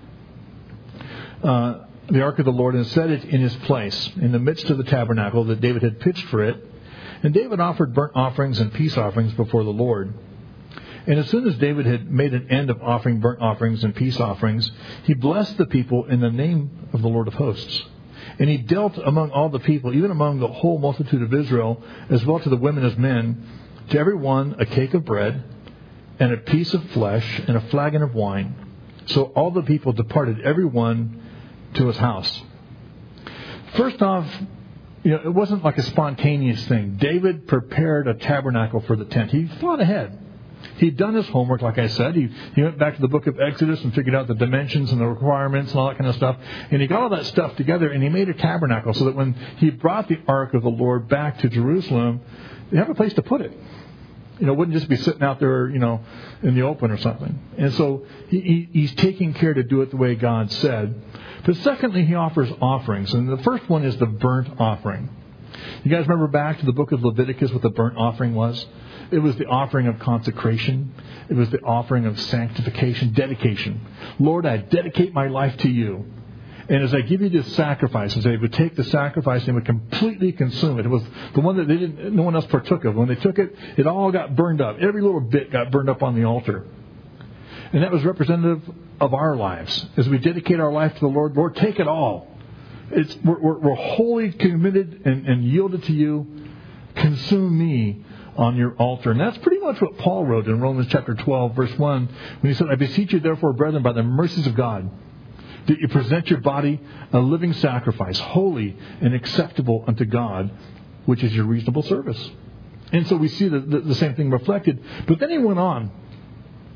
the ark of the Lord, and set it in his place, in the midst of the tabernacle that David had pitched for it. And David offered burnt offerings and peace offerings before the Lord. And as soon as David had made an end of offering burnt offerings and peace offerings, he blessed the people in the name of the Lord of hosts. And he dealt among all the people, even among the whole multitude of Israel, as well to the women as men, to every one a cake of bread, and a piece of flesh, and a flagon of wine. So all the people departed, every one to his house." First off, you know, it wasn't like a spontaneous thing. David prepared a tabernacle for the tent. He thought ahead. He'd done his homework, like I said. He went back to the book of Exodus and figured out the dimensions and the requirements and all that kind of stuff. And he got all that stuff together and he made a tabernacle so that when he brought the ark of the Lord back to Jerusalem, they have a place to put it. You know, it wouldn't just be sitting out there, you know, in the open or something. And so he's taking care to do it the way God said. But secondly, he offers offerings. And the first one is the burnt offering. You guys remember back to the book of Leviticus what the burnt offering was? It was the offering of consecration. It was the offering of sanctification, dedication. Lord, I dedicate my life to you. And as I give you this sacrifice, as they would take the sacrifice and would completely consume it. It was the one that no one else partook of. When they took it, it all got burned up. Every little bit got burned up on the altar. And that was representative of our lives. As we dedicate our life to the Lord, Lord, take it all. We're wholly committed and yielded to you. Consume me on your altar. And that's pretty much what Paul wrote in Romans chapter 12, verse 1, when he said, "I beseech you, therefore, brethren, by the mercies of God, that you present your body a living sacrifice, holy and acceptable unto God, which is your reasonable service." And so we see the same thing reflected. But then he went on.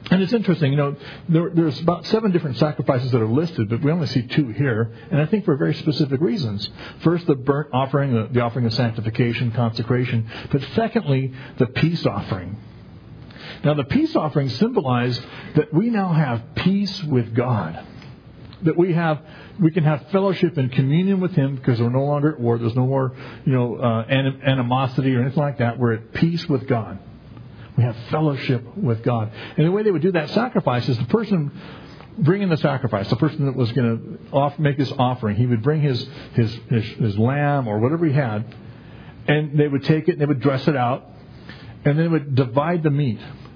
And it's interesting, there's about 7 different sacrifices that are listed, but we only see 2 here, and I think for very specific reasons. First, the burnt offering, the offering of sanctification, consecration, but secondly, the peace offering. Now, the peace offering symbolized that we now have peace with God. That we can have fellowship and communion with Him because we're no longer at war. There's no more, animosity or anything like that. We're at peace with God. We have fellowship with God. And the way they would do that sacrifice is the person bringing the sacrifice, the person that was going to make this offering, he would bring his lamb or whatever he had, and they would take it and they would dress it out, and then they would divide the meat.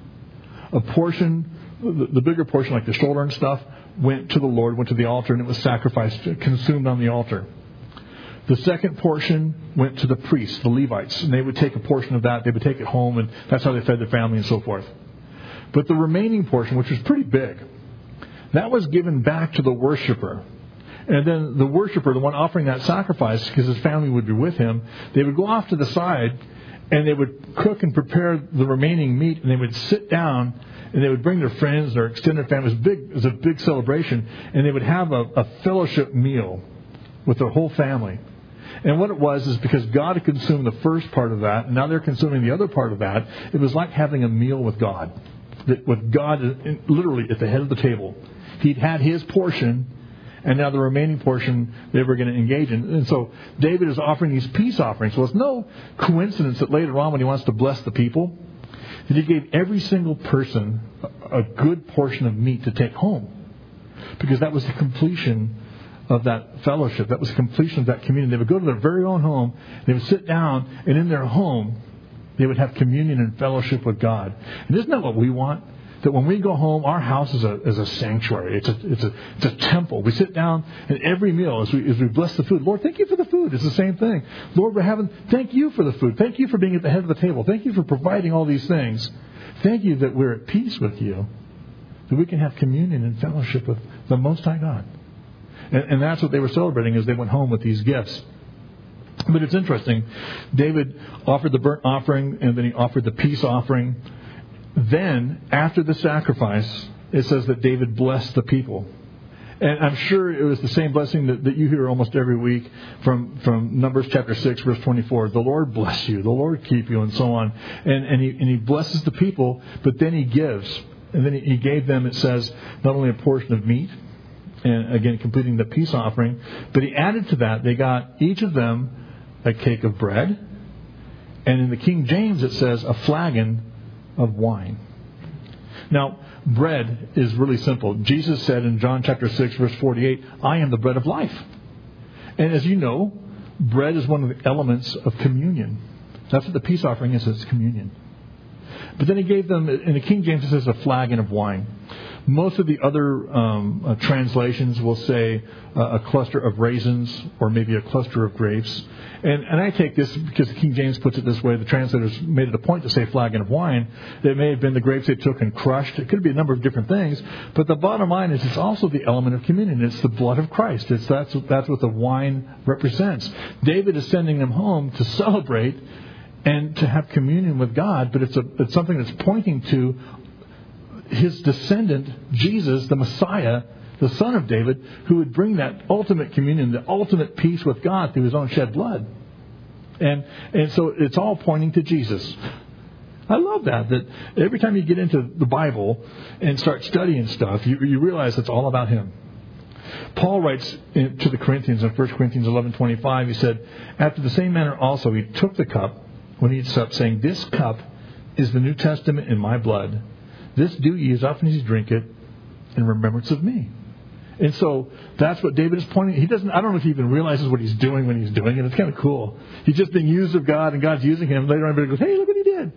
A portion, the bigger portion, like the shoulder and stuff, went to the Lord, went to the altar, and it was sacrificed, consumed on the altar. The second portion went to the priests, the Levites, and they would take a portion of that. They would take it home, and that's how they fed their family and so forth. But the remaining portion, which was pretty big, that was given back to the worshiper. And then the worshiper, the one offering that sacrifice, because his family would be with him, they would go off to the side, and they would cook and prepare the remaining meat, and they would sit down, and they would bring their friends, their extended family. It was a big celebration, and they would have a fellowship meal with their whole family. And what it was is because God had consumed the first part of that, and now they're consuming the other part of that, it was like having a meal with God. With God literally at the head of the table. He'd had His portion, and now the remaining portion they were going to engage in. And so David is offering these peace offerings. Well, it's no coincidence that later on when he wants to bless the people, that he gave every single person a good portion of meat to take home. Because that was the completion of that fellowship. That was the completion of that communion. They would go to their very own home. They would sit down, and in their home, they would have communion and fellowship with God. And isn't that what we want? That when we go home, our house is a sanctuary. It's a temple. We sit down, and every meal, as we bless the food, Lord, thank you for the food. It's the same thing. Lord, thank you for the food. Thank you for being at the head of the table. Thank you for providing all these things. Thank you that we're at peace with you. That we can have communion and fellowship with the Most High God. And that's what they were celebrating as they went home with these gifts. But it's interesting. David offered the burnt offering, and then he offered the peace offering. Then, after the sacrifice, it says that David blessed the people. And I'm sure it was the same blessing that you hear almost every week from Numbers chapter 6, verse 24. The Lord bless you. The Lord keep you, and so on. And he blesses the people, but then he gives. And then he gave them, it says, not only a portion of meat, and again, completing the peace offering, but he added to that, they got each of them a cake of bread. And in the King James, it says a flagon of wine. Now, bread is really simple. Jesus said in John chapter 6, verse 48, I am the bread of life. And as you know, bread is one of the elements of communion. That's what the peace offering is, it's communion. But then he gave them, in the King James, it says a flagon of wine. Most of the other translations will say a cluster of raisins or maybe a cluster of grapes. And I take this because the King James puts it this way. The translators made it a point to say flagon of wine. It may have been the grapes they took and crushed. It could be a number of different things. But the bottom line is it's also the element of communion. It's the blood of Christ. That's what the wine represents. David is sending them home to celebrate and to have communion with God, but it's something that's pointing to his descendant, Jesus, the Messiah, the Son of David, who would bring that ultimate communion, the ultimate peace with God through His own shed blood. And so it's all pointing to Jesus. I love that every time you get into the Bible and start studying stuff, you realize it's all about Him. Paul writes to the Corinthians in 1 Corinthians 11:25, he said, after the same manner also he took the cup when he had supped, saying, this cup is the New Testament in my blood. This do ye as often as you drink it in remembrance of me. And so that's what David is pointing. I don't know if he even realizes what he's doing when he's doing it. It's kind of cool. He's just being used of God, and God's using him. Later on, everybody goes, hey, look what he did.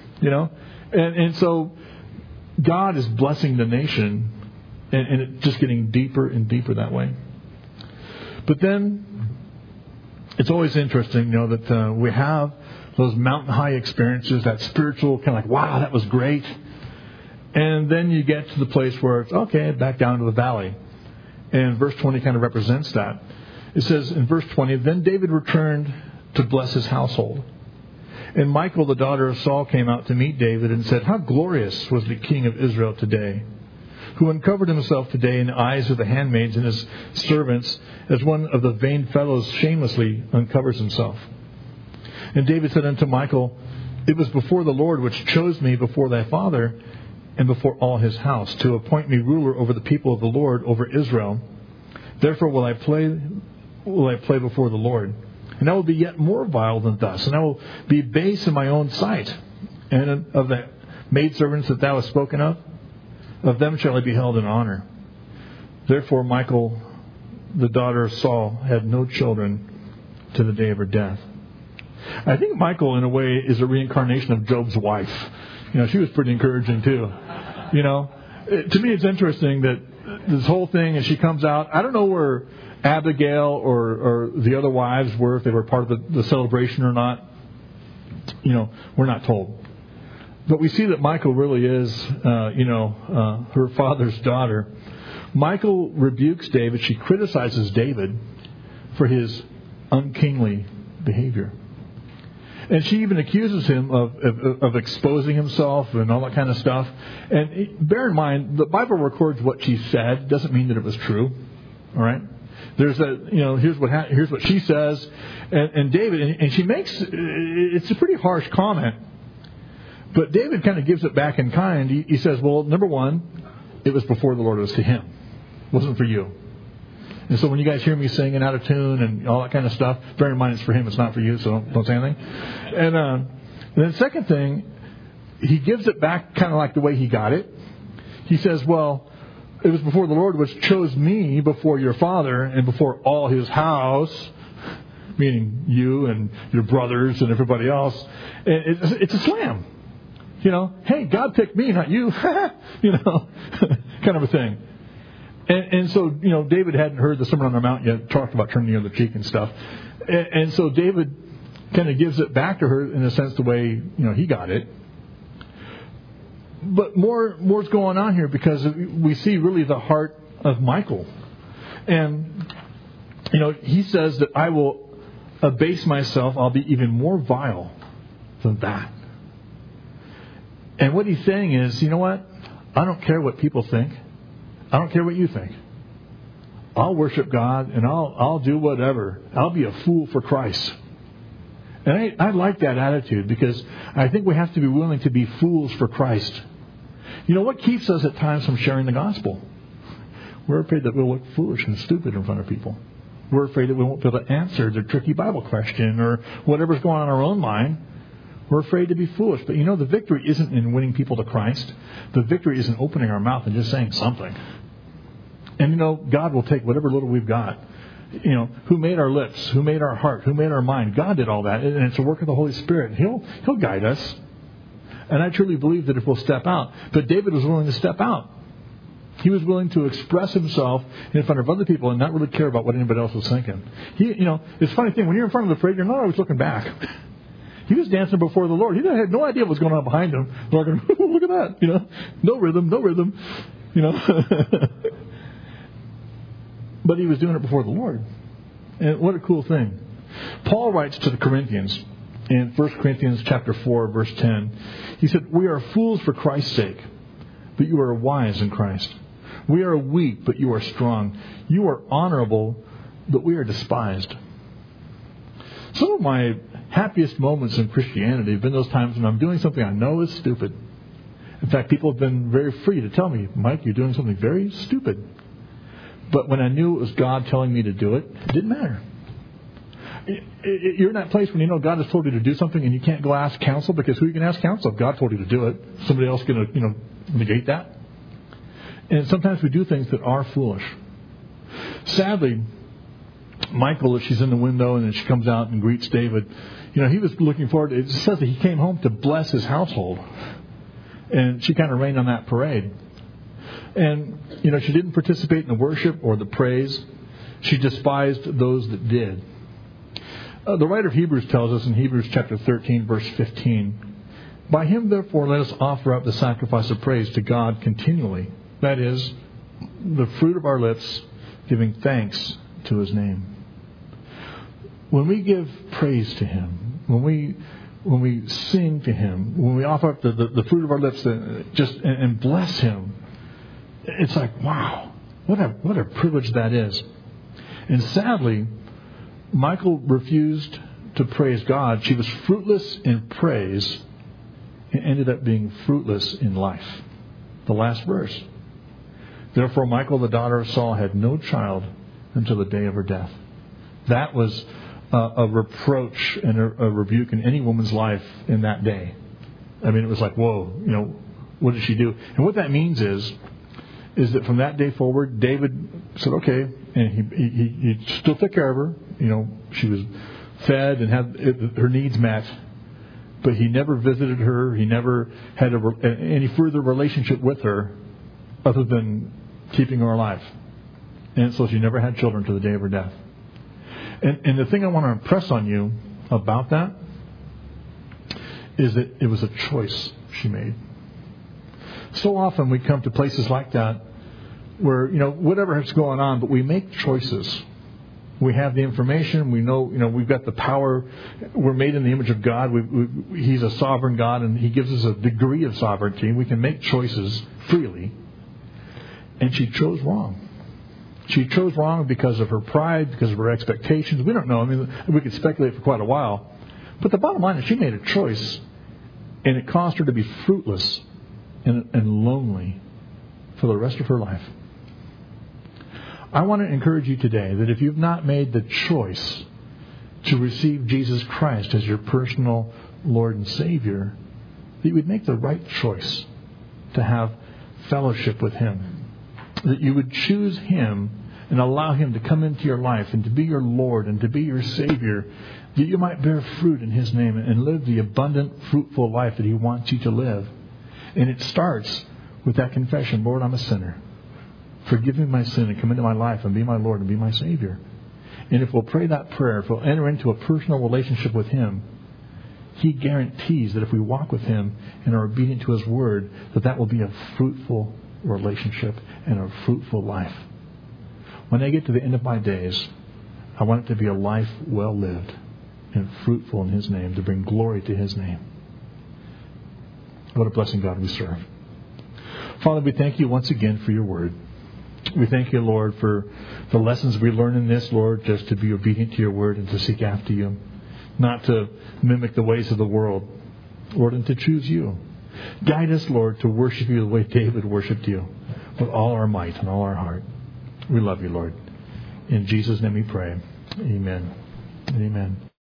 And so God is blessing the nation, and it's just getting deeper and deeper that way. But then it's always interesting, that we have those mountain high experiences, that spiritual kind of like, wow, that was great. And then you get to the place where it's, okay, back down to the valley. And verse 20 kind of represents that. It says in verse 20, then David returned to bless his household. And Michal, the daughter of Saul, came out to meet David and said, "How glorious was the king of Israel today, who uncovered himself today in the eyes of the handmaids and his servants, as one of the vain fellows shamelessly uncovers himself." And David said unto Michal, "It was before the Lord which chose me before thy father and before all his house, to appoint me ruler over the people of the Lord, over Israel. Therefore will I play before the Lord. And I will be yet more vile than thus, and I will be base in my own sight. And of the maidservants that thou hast spoken of them shall I be held in honor." Therefore Michal, the daughter of Saul, had no children to the day of her death. I think Michal, in a way, is a reincarnation of Job's wife. She was pretty encouraging too. To me, it's interesting that this whole thing, and she comes out. I don't know where Abigail or the other wives were, if they were part of the celebration or not. We're not told. But we see that Michal really is, her father's daughter. Michal rebukes David. She criticizes David for his unkingly behavior. And she even accuses him of exposing himself and all that kind of stuff. And bear in mind, the Bible records what she said. Doesn't mean that it was true. All right? There's here's what she says. And David, and she makes, it's a pretty harsh comment. But David kind of gives it back in kind. He says, well, number one, it was before the Lord. It was to him. It wasn't for you. And so when you guys hear me singing out of tune and all that kind of stuff, bear in mind it's for him, it's not for you, so don't say anything. And then second thing, he gives it back kind of like the way he got it. He says, well, it was before the Lord which chose me before your father and before all his house, meaning you and your brothers and everybody else. And it's a slam. Hey, God picked me, not you. Kind of a thing. And so, David hadn't heard the Sermon on the Mount yet, talked about turning the other cheek and stuff. And so David kind of gives it back to her in a sense the way, he got it. But more's going on here because we see really the heart of Michal. And, he says that I will abase myself, I'll be even more vile than that. And what he's saying is, you know what? I don't care what people think. I don't care what you think. I'll worship God and I'll do whatever. I'll be a fool for Christ. And I like that attitude because I think we have to be willing to be fools for Christ. What keeps us at times from sharing the gospel? We're afraid that we'll look foolish and stupid in front of people. We're afraid that we won't be able to answer their tricky Bible question or whatever's going on in our own mind. We're afraid to be foolish. But the victory isn't in winning people to Christ. The victory is in opening our mouth and just saying something. And God will take whatever little we've got. Who made our lips? Who made our heart? Who made our mind? God did all that. And it's a work of the Holy Spirit. He'll guide us. And I truly believe that if we'll step out. But David was willing to step out. He was willing to express himself in front of other people and not really care about what anybody else was thinking. It's a funny thing. When you're in front of the parade, you're not always looking back. He was dancing before the Lord. He had no idea what was going on behind him. Look at that. No rhythm. But he was doing it before the Lord. And what a cool thing. Paul writes to the Corinthians in 1 Corinthians chapter 4, verse 10. He said, "We are fools for Christ's sake, but you are wise in Christ. We are weak, but you are strong. You are honorable, but we are despised." Some of my happiest moments in Christianity have been those times when I'm doing something I know is stupid. In fact, people have been very free to tell me, "Mike, you're doing something very stupid." But when I knew it was God telling me to do it, it didn't matter. You're in that place when God has told you to do something and you can't go ask counsel, because who are you going to ask counsel if God told you to do it? Somebody else going to negate that? And sometimes we do things that are foolish. Sadly, Michal, if she's in the window and then she comes out and greets David, he was looking forward to it. It says that he came home to bless his household. And she kind of rained on that parade. And, she didn't participate in the worship or the praise. She despised those that did. The writer of Hebrews tells us in Hebrews chapter 13, verse 15, "By him, therefore, let us offer up the sacrifice of praise to God continually. That is, the fruit of our lips, giving thanks to his name." When we give praise to him, when we when we sing to Him, when we offer up the fruit of our lips and bless Him, it's like, wow, what a privilege that is. And sadly, Michal refused to praise God. She was fruitless in praise and ended up being fruitless in life. The last verse. Therefore, Michal, the daughter of Saul, had no child until the day of her death. That was a reproach and a rebuke in any woman's life in that day. I mean, it was like, whoa, what did she do? And what that means is that from that day forward, David said, okay, and he still took care of her. She was fed and had her needs met, but he never visited her. He never had any further relationship with her other than keeping her alive. And so she never had children to the day of her death. And the thing I want to impress on you about that is that it was a choice she made. So often we come to places like that where, whatever is going on, but we make choices. We have the information. We know, we've got the power. We're made in the image of God. He's a sovereign God, and He gives us a degree of sovereignty. We can make choices freely. And she chose wrong. She chose wrong because of her pride, because of her expectations. We don't know. I mean, we could speculate for quite a while. But the bottom line is she made a choice, and it caused her to be fruitless and lonely for the rest of her life. I want to encourage you today that if you've not made the choice to receive Jesus Christ as your personal Lord and Savior, that you would make the right choice to have fellowship with Him. That you would choose Him and allow Him to come into your life and to be your Lord and to be your Savior, that you might bear fruit in His name and live the abundant, fruitful life that He wants you to live. And it starts with that confession, Lord, I'm a sinner. Forgive me my sin and come into my life and be my Lord and be my Savior. And if we'll pray that prayer, if we'll enter into a personal relationship with Him, He guarantees that if we walk with Him and are obedient to His Word, that will be a fruitful relationship and a fruitful life. When I get to the end of my days, I want it to be a life well lived and fruitful in His name, to bring glory to His name. What a blessing God we serve. Father, we thank You once again for Your Word. We thank You, Lord, for the lessons we learn in this, Lord, just to be obedient to Your Word and to seek after You, not to mimic the ways of the world, Lord, and to choose You. Guide us, Lord, to worship You the way David worshipped You, with all our might and all our heart. We love You, Lord. In Jesus' name we pray. Amen. Amen.